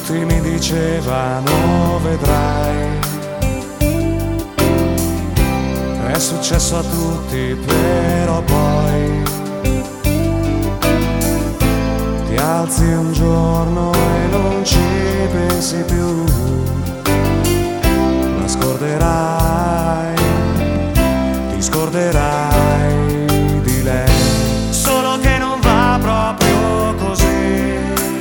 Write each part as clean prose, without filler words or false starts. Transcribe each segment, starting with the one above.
Tutti mi dicevano vedrai, è successo a tutti, però poi ti alzi un giorno e non ci pensi più, la scorderai, ti scorderai di lei. Solo che non va proprio così,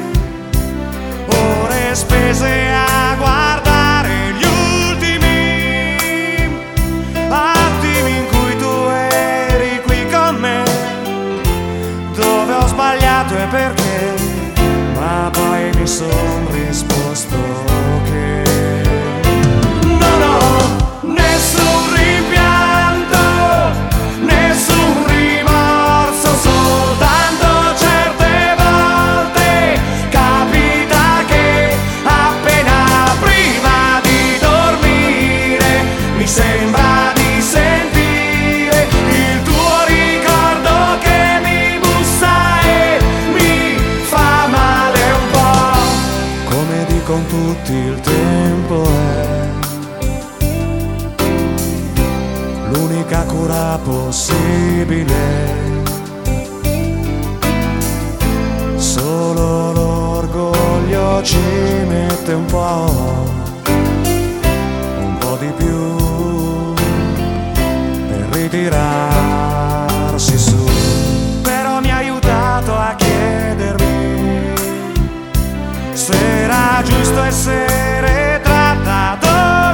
ore spese a guardare gli ultimi attimi in cui tu eri qui con me, dove ho sbagliato e perché, ma poi mi son risposto che non ho nessun rimpianto, nessun rimorso, soltanto certe volte capita che appena prima di dormire mi sembra di sentire il tuo ricordo che mi bussa e mi fa male un po'. Come dicono tutti, il tempo è l'unica cura possibile, solo l'orgoglio ci mette un po' di più per ritirarsi su. Però mi ha aiutato a chiedermi se era giusto essere trattato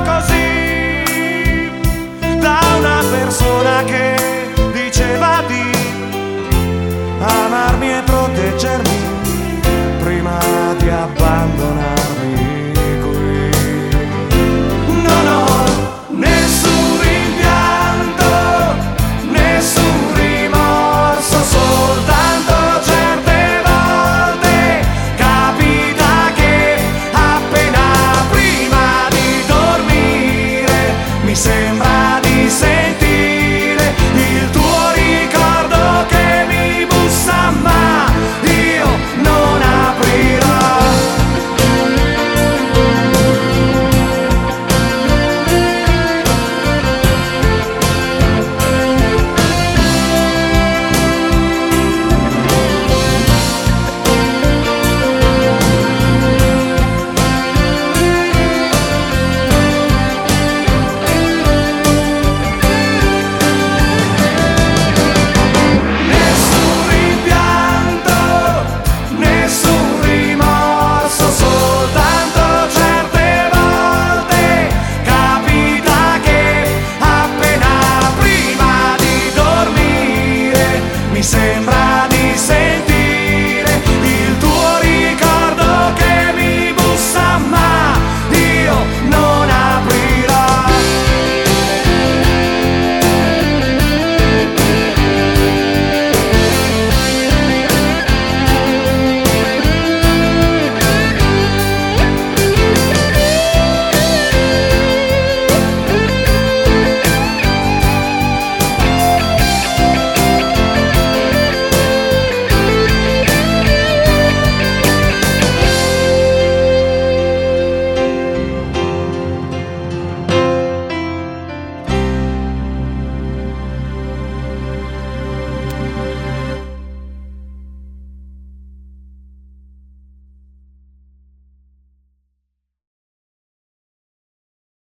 così da una persona che diceva di amarmi e proteggermi prima di abbandonarmi qui. Non ho nessun rimpianto, nessun rimorso, soltanto certe volte capita che appena prima di dormire mi sembra di sentire il tuo ricordo che mi bussa, ma io non aprirò. Nessun rimpianto, nessun rimorso, soltanto certe volte capita che appena prima di dormire mi sembra